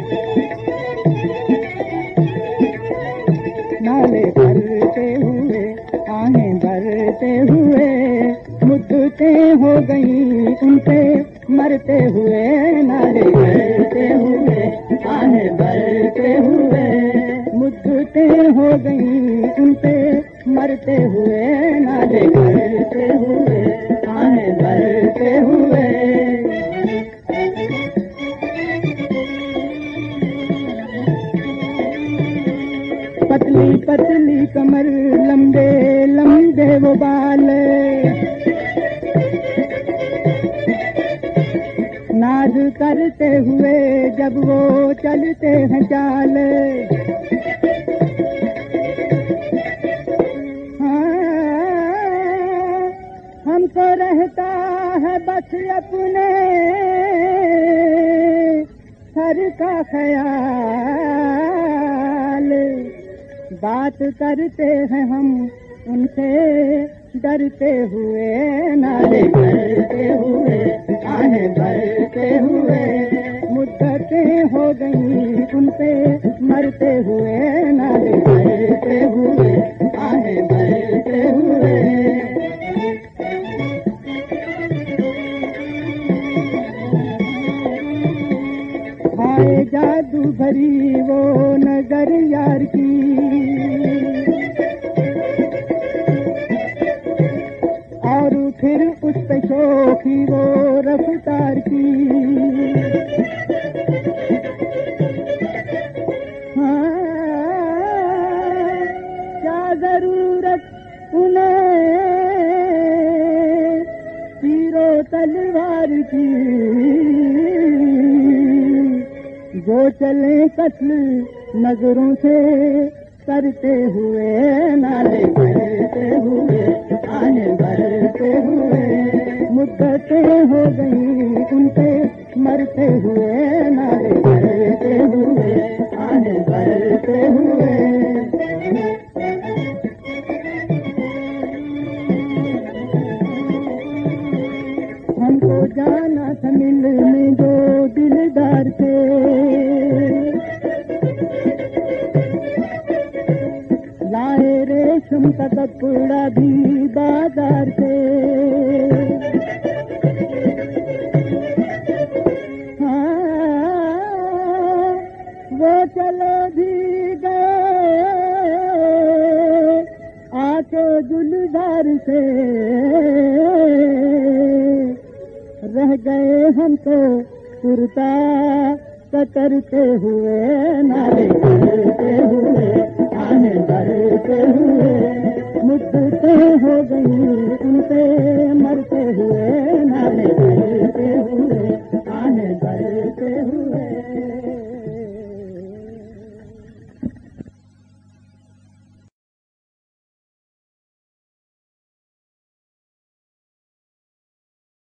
नाले भरते हुए आहें भरते हुए मुद्दते हो गई उनसे मरते हुए। नाले भरते हुए आहें भरते हुए मुद्दते हो गई उनसे मरते हुए। नाले भरते हुए आहें भरते हुए। पतली पतली कमर लंबे लंबे वो बाल नाज करते हुए जब वो चलते हैं चाल। हाँ, हमको रहता है बस अपने सर का ख्याल। बात करते हैं हम उनसे डरते हुए। नाले भरते हुए आहें भरते हुए मुद्दतें हो गई उनसे मरते हुए। नाले भरते हुए आहें भरते हुए। हाय जादू भरी वो नजर यार की और फिर उस पे शोखी वो रफ्तार की। हाँ, क्या जरूरत उन्हें तीरो तलवार की जो चले कत्ल नजरों से करते हुए। नाले भरते हुए आहें भरते हुए मुद्दतें हो गई उनसे मरते हुए। नाले भरते हुए आहें भरते हुए। हमको जाना था मिलने जो दिलदार थे लाए रेशम का कपड़ा भी बाजार से। हाँ, वो चले भी गए आके गुलजार से। रह गए हम तो कुर्ता कतरते हुए। नाले भरते हुए आहें भरते हुए मुद्दतें हो गई उनसे मरते हुए।